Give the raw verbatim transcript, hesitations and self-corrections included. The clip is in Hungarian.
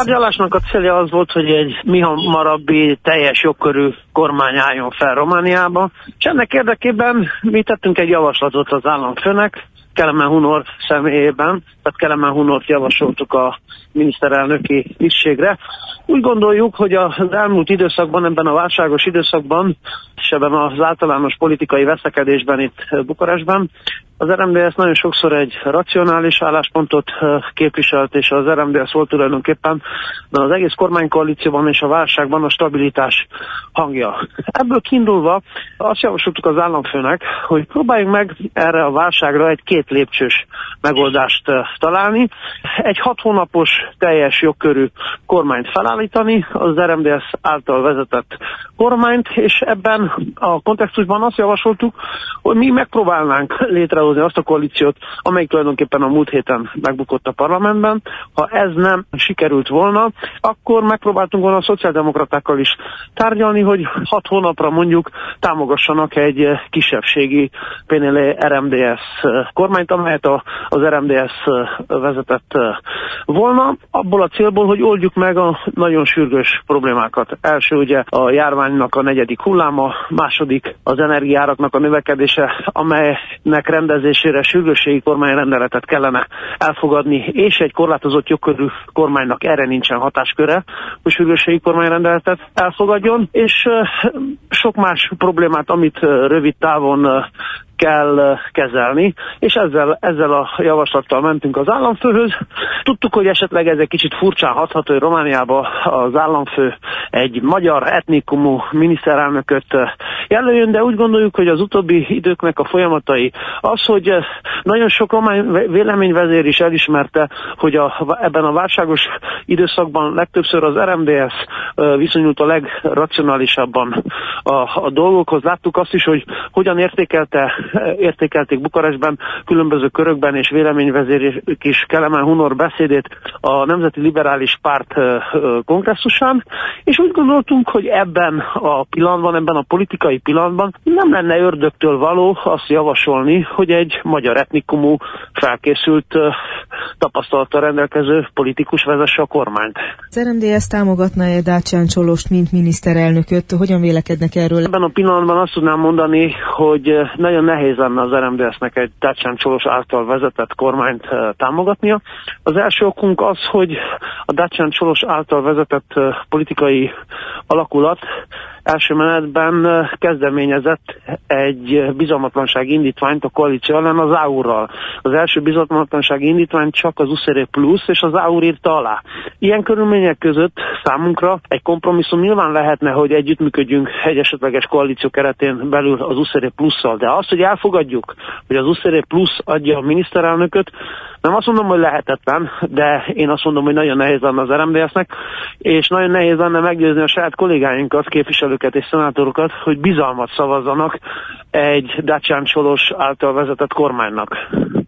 tárgyalásnak a célja az volt, hogy egy mihamarabbi teljes jogkörű kormány álljon fel Romániába, és ennek érdekében mi tettünk egy javaslatot az államfőnek, Kelemen Hunor személyében, tehát Kelemen Hunort javasoltuk a miniszterelnöki tisztségre. Úgy gondoljuk, hogy az elmúlt időszakban, ebben a válságos időszakban, és ebben az általános politikai veszekedésben itt Bukarestben, az er em dé es nagyon sokszor egy racionális álláspontot képviselt, és az er em dé es volt tulajdonképpen az egész kormánykoalícióban és a válságban a stabilitás hangja. Ebből kiindulva azt javasoltuk az államfőnek, hogy próbáljunk meg erre a válságra egy két lépcsős megoldást találni. Egy hat hónapos teljes jogkörű kormányt felállítani, az er em dé es által vezetett kormányt, és ebben a kontextusban azt javasoltuk, hogy mi megpróbálnánk létrehozni azt a koalíciót, amelyik tulajdonképpen a múlt héten megbukott a parlamentben. Ha ez nem sikerült volna, akkor megpróbáltunk volna a szociáldemokratákkal is tárgyalni, hogy hat hónapra mondjuk támogassanak egy kisebbségi pé en el er em dé es kormányt, amelyet az er em dé es vezetett volna, abból a célból, hogy oldjuk meg a nagyon sürgős problémákat. Első ugye a járványnak a negyedik hulláma, második az energiáraknak a növekedése, amelynek rendezésére sürgősségi kormányrendeletet kellene elfogadni, és egy korlátozott jogkörű kormánynak erre nincsen hatásköre, hogy sürgősségi kormányrendeletet elfogadjon, és sok más problémát, amit rövid távon kell kezelni, és ezzel, ezzel a javaslattal mentünk az államfőhöz. Tudtuk, hogy esetleg ez egy kicsit furcsán hathat, hogy Romániába az államfő egy magyar etnikumú miniszterelnököt jelöljön, de úgy gondoljuk, hogy az utóbbi időknek a folyamatai az, hogy nagyon sok román véleményvezér is elismerte, hogy a, ebben a válságos időszakban legtöbbször az er em dé es viszonyult a legracionálisabban a, a dolgokhoz. Láttuk azt is, hogy hogyan értékelte értékelték Bukarestben, különböző körökben, és véleményvezérek is Kelemen Hunor beszédét a Nemzeti Liberális Párt kongresszusán, és úgy gondoltunk, hogy ebben a pillanatban, ebben a politikai pillanatban nem lenne ördögtől való azt javasolni, hogy egy magyar etnikumú, felkészült, tapasztalattal rendelkező politikus vezesse a kormányt. Az er em dé es támogatná-e Dacian Csolost, mint miniszterelnököt? Hogyan vélekednek erről? Ebben a pillanatban azt tudnám mondani, hogy nagyon nehéz lenne az er em dé esnek egy Dacian Csolos által vezetett kormányt támogatnia. Az első okunk az, hogy a Dacian Csolos által vezetett politikai alakulat első menetben kezdeményezett egy bizalmatlansági indítványt a koalíció ellen az á u er-ral. Az első bizalmatlansági indítványt csak az u es er e plusz és az á u er írta alá. Ilyen körülmények között számunkra egy kompromisszum nyilván lehetne, hogy együttműködjünk egy esetleges koalíció keretén belül az u es er e plusszal, de azt, hogy elfogadjuk, hogy az u es er e plusz adja a miniszterelnököt, nem azt mondom, hogy lehetetlen, de én azt mondom, hogy nagyon nehéz lenne az er em dé esnek, és nagyon nehéz lenne meggyőzni a saját kollégáinkat, képviselőket és szenátorokat, hogy bizalmat szavazzanak egy Dacian Csolos által vezetett kormánynak.